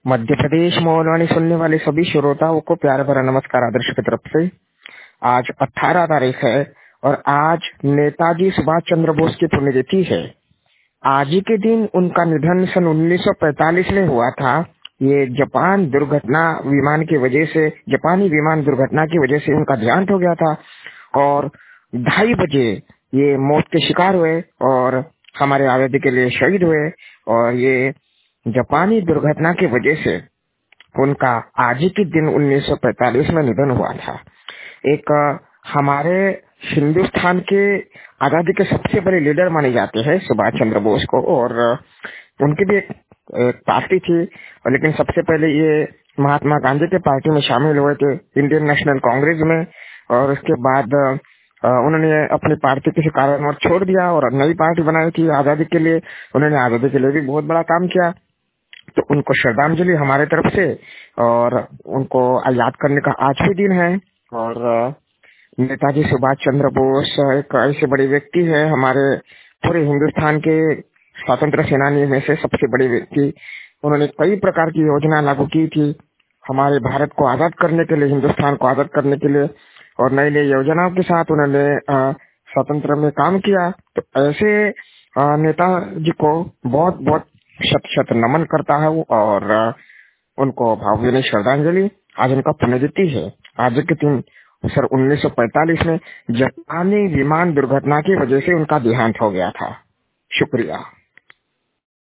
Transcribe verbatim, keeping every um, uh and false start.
मध्य प्रदेश मौलवाणी सुनने वाले सभी श्रोताओं को प्यार भरा नमस्कार आदर्श की तरफ से। आज अठारह तारीख है और आज नेताजी सुभाष चंद्र बोस की पुण्यतिथि है। आज ही के दिन उनका निधन सन उन्नीस सौ पैंतालीस में हुआ था। ये जापान दुर्घटना विमान की वजह से जापानी विमान दुर्घटना की वजह से उनका देहांत हो गया था और ढाई बजे ये मौत के शिकार हुए और हमारे आजादी के लिए शहीद हुए। और ये जापानी दुर्घटना की वजह से उनका आज ही के दिन उन्नीस सौ पैंतालीस में निधन हुआ था। एक अ, हमारे हिंदुस्तान के आजादी के सबसे बड़े लीडर माने जाते हैं सुभाष चंद्र बोस को। और अ, उनकी भी एक, एक पार्टी थी, लेकिन सबसे पहले ये महात्मा गांधी के पार्टी में शामिल हुए थे, इंडियन नेशनल कांग्रेस में। और उसके बाद अ, अ, उन्होंने अपनी पार्टी किसी कारणवश छोड़ दिया और नई पार्टी बनाई थी आजादी के लिए। उन्होंने आजादी के लिए भी बहुत बड़ा काम किया, तो उनको श्रद्धांजलि हमारे तरफ से। और उनको याद करने का आज भी दिन है। और अ, नेताजी सुभाष चंद्र बोस एक ऐसे बड़े व्यक्ति है, हमारे पूरे हिंदुस्तान के स्वतंत्र सेनानी में से सबसे बड़े व्यक्ति। उन्होंने कई प्रकार की योजना लागू की थी हमारे भारत को आजाद करने के लिए, हिंदुस्तान को आजाद करने के लिए, और नई नई योजनाओं के साथ उन्होंने अ, स्वतंत्र में काम किया। तो ऐसे अ, नेताजी को बहुत बहुत शत शत नमन करता हूँ और अ, उनको भावभीनी श्रद्धांजलि। आज उनका पुण्यतिथि है। आज के दिन सर उन्नीस सौ पैंतालीस में जापानी विमान दुर्घटना की वजह से उनका देहांत हो गया था। शुक्रिया।